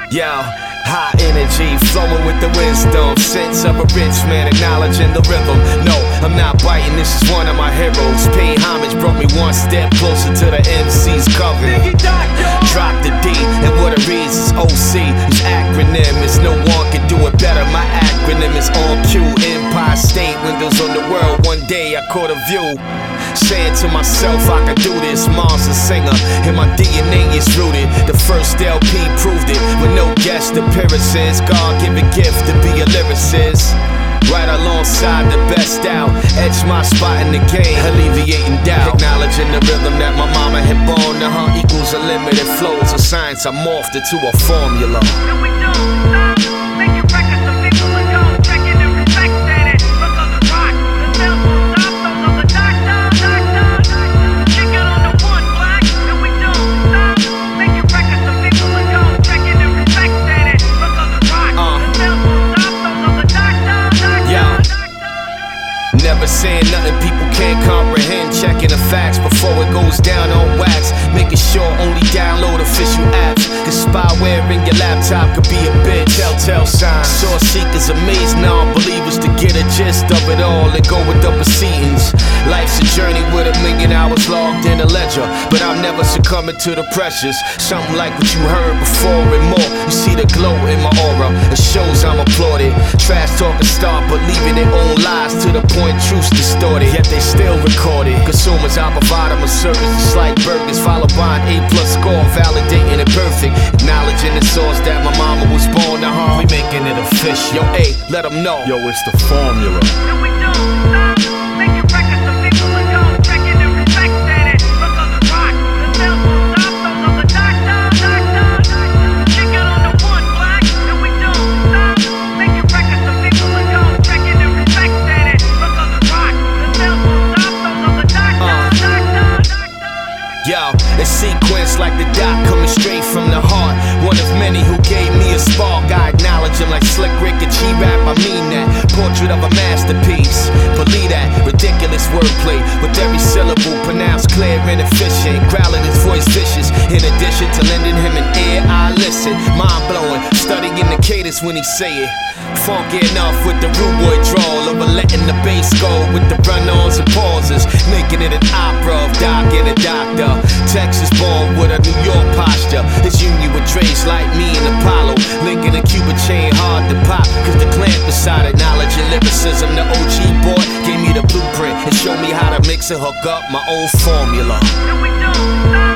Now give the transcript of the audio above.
Yo, high energy, flowing with the wisdom, sense of a rich man, acknowledging the rhythm. No, I'm not biting, this is one of my heroes. Pay homage brought me one step closer to the MC's cover. Drop the D, and what it reads is OC. His acronym is no one can do it better. My acronym is on cue. Empire State, windows on the world. One day I caught a view, saying to myself, I could do this. Mom's a singer, and my DNA is rooted. The first LP proved it, with no guest appearances. God-given gift to be a lyricist, right alongside the best out. Edge my spot in the game, alleviating doubt. Acknowledging the rhythm that my mama had born to her equals unlimited flows of science. I morphed into a formula. Never saying nothing people can't comprehend. Checking the facts before it goes down on wax. Making sure only download official apps, cause spyware in your laptop could be a bitch. Telltale signs, source seekers amaze non-believers to get a gist of it all and go with the proceedings. Life's a journey with 1,000,000 hours logged in a ledger, but I'm never succumbing to the pressures. Something like what you heard before and more. You see the glow in my aura, it shows I'm applauded. Trash talking start believing their own lies to the point truth's distorted, yet they still record it. Consumers, I provide them a service just like burgers, followed by an A+ score, validating it perfect. Acknowledging the source that my mama was born to harm. We making it official. Yo, A, let them know. Yo, it's the formula. Yo, it's sequenced like the dot coming straight from the heart. One of many who gave me a spark. I acknowledge him like Slick Rick and G-Rap, I mean that. Portrait of a masterpiece, believe that. Ridiculous wordplay, with every syllable pronounced clear and efficient. Growling his voice vicious, in addition to lending him an ear I listen. Mind-blowing, studying the cadence when he say it. Funky enough with the rude boy drawl, over letting the bass go with the run-ons and pauses, making it an opera of Doc and a doctor. Texas born with a New York posture. His union with Dre's like me and Apollo, linking a Cuban chain hard to pop, cause the clan beside it. Knowledge and lyricism, the OG boy gave me the blueprint and showed me how to mix and hook up my own formula.